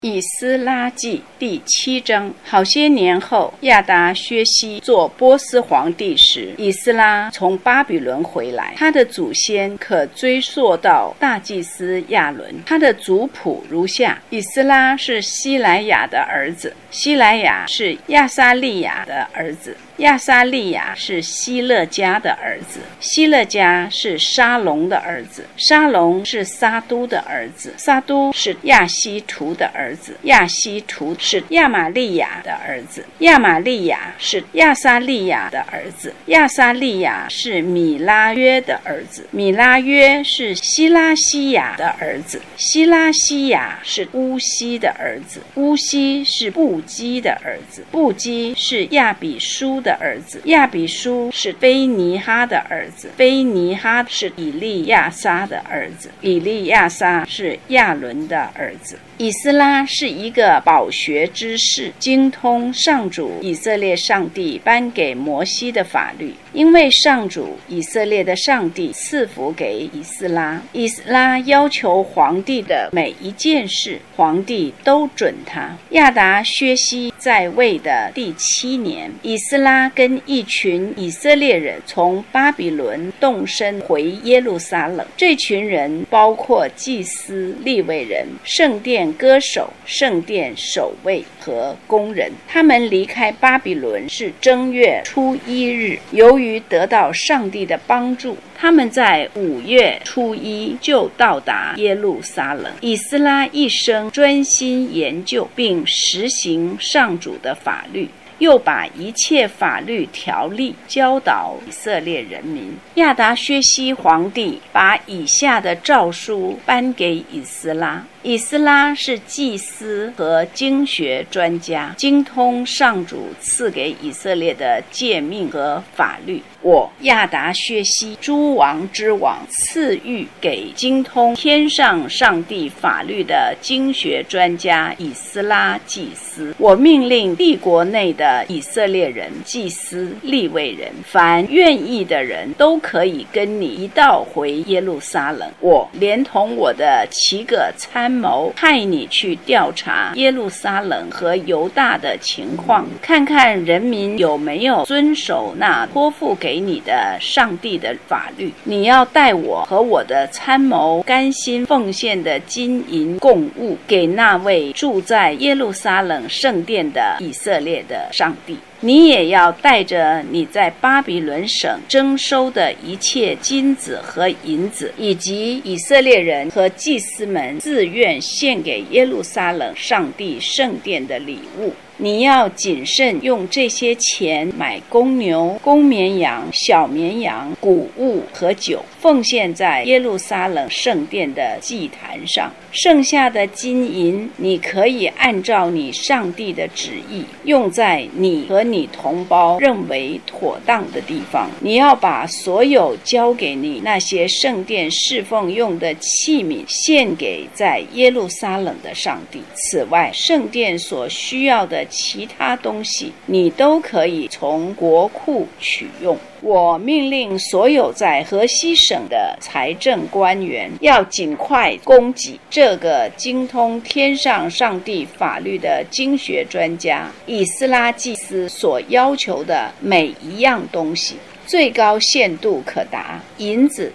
以斯拉记第7章。好些年后，亚达薛西做波斯皇帝时，以斯拉从巴比伦回来。他的祖先可追溯到大祭司亚伦。他的族谱如下：以斯拉是希莱亚的儿子，希莱亚是亚撒利亚的儿子，亚撒利亚是希勒家的儿子，希勒家是沙龙的儿子，沙龙是撒都的儿子，撒都是亚希图的儿子，亚希图是亚玛利亚的儿子，亚玛利亚是亚撒利亚的儿子，亚撒利亚是米拉约的儿子，米拉约是希拉西亚的儿子，希拉西亚是乌西的儿子，乌西是布基的儿子，布基是亚比书的儿子，亚比书是菲尼哈的儿子，菲尼哈是以利亚撒的儿子，以利亚撒是亚伦的儿子。以斯拉是一个饱学之士，精通上主以色列上帝颁给摩西的法律，因为上主以色列的上帝赐福给以斯拉，以斯拉要求皇帝的每一件事，皇帝都准他。亚达薛西在位的第7年，以斯拉跟一群以色列人从巴比伦动身回耶路撒冷，这群人包括祭司、利未人、圣殿歌手、圣殿守卫和工人。他们离开巴比伦是正月初1日，由于得到上帝的帮助，他们在5月初1就到达耶路撒冷。以斯拉一生专心研究并实行上主的法律，又把一切法律条例教导以色列人民。亚达薛西皇帝把以下的诏书颁给以斯拉。以斯拉是祭司和经学专家，精通上主赐给以色列的诫命和法律。我亚达薛西诸王之王赐予给精通天上上帝法律的经学专家以斯拉祭司。我命令帝国内的以色列人、祭司、利未人，凡愿意的人都可以跟你一道回耶路撒冷。我连同我的7个参谋派你去调查耶路撒冷和犹大的情况，看看人民有没有遵守那托付给你的上帝的法律。你要带我和我的参谋甘心奉献的金银供物给那位住在耶路撒冷圣殿的以色列的上帝。你也要带着你在巴比伦省征收的一切金子和银子，以及以色列人和祭司们自愿献给耶路撒冷上帝圣殿的礼物。你要谨慎用这些钱买公牛、公绵羊、小绵羊、谷物和酒，奉献在耶路撒冷圣殿的祭坛上。剩下的金银，你可以按照你上帝的旨意，用在你和你同胞认为妥当的地方。你要把所有交给你那些圣殿侍奉用的器皿献给在耶路撒冷的上帝。此外，圣殿所需要的其他东西，你都可以从国库取用。我命令所有在河西省的财政官员要尽快供给这个精通天上上帝法律的经学专家以斯拉祭司所要求的每一样东西。最高限度可达银子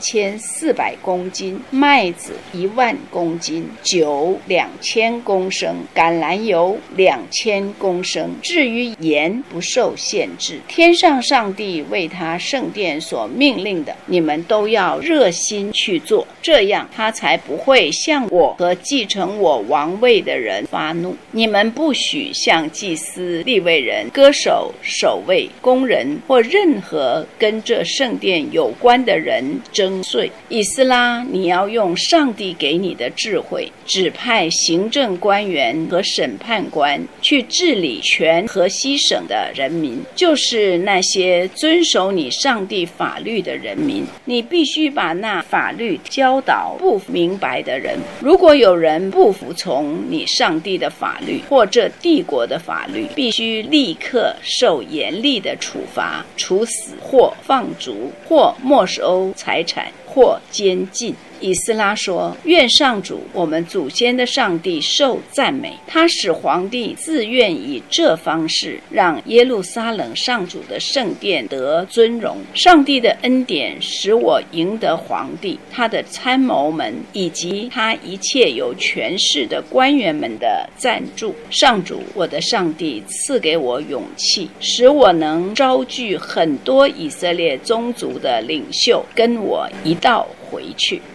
3400公斤，麦子10000公斤，酒2000公升，橄榄油2000公升。至于盐不受限制。天上上帝为他圣殿所命令的，你们都要热心去做，这样他才不会向我和继承我王位的人发怒。你们不许向祭司、利未人、歌手、守卫、工人或任何跟这圣殿有关的人征税。以斯拉，你要用上帝给你的智慧，指派行政官员和审判官去治理全河西省的人民，就是那些遵守你上帝法律的人民。你必须把那法律教导不明白的人。如果有人不服从你上帝的法律或这帝国的法律，必须立刻受严厉的处罚，处死或放逐或没收财产或监禁。 以斯拉说，愿上主我们祖先的上帝受赞美，他使皇帝自愿以这方式让耶路撒冷上主的圣殿得尊荣。上帝的恩典使我赢得皇帝，他的参谋们以及他一切有权势的官员们的赞助。上主我的上帝赐给我勇气，使我能招聚很多以色列宗族的领袖跟我一道回去。